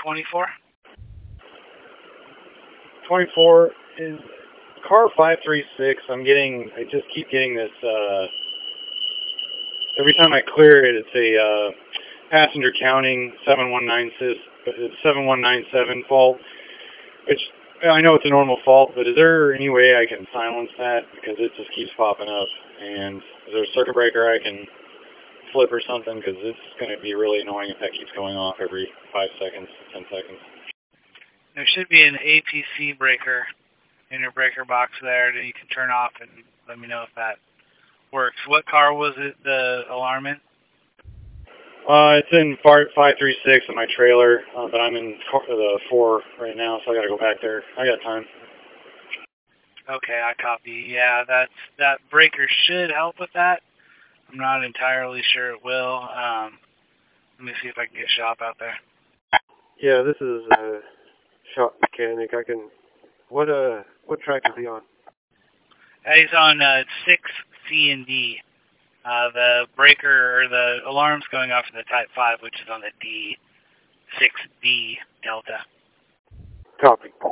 24? 24 is car 536. I just keep getting this, every time I clear it, it's a passenger counting 7197 fault, which I know it's a normal fault, but is there any way I can silence that? Because it just keeps popping up. And is there a circuit breaker I can flip or something? Because it's going to be really annoying if that keeps going off every 5 seconds, 10 seconds. There should be an APC breaker in your breaker box there that you can turn off and let me know if that works. What car was it, the alarm in? It's in 536 in my trailer, but I'm in the 4 right now, so I got to go back there. I got time. Okay, I copy. Yeah, that breaker should help with that. I'm not entirely sure it will. Let me see if I can get Shop out there. Yeah, this is a shop mechanic. What track is he on? He's on 6C and D. The breaker or the alarm's going off in the Type 5, which is on the D6D Delta. Copy.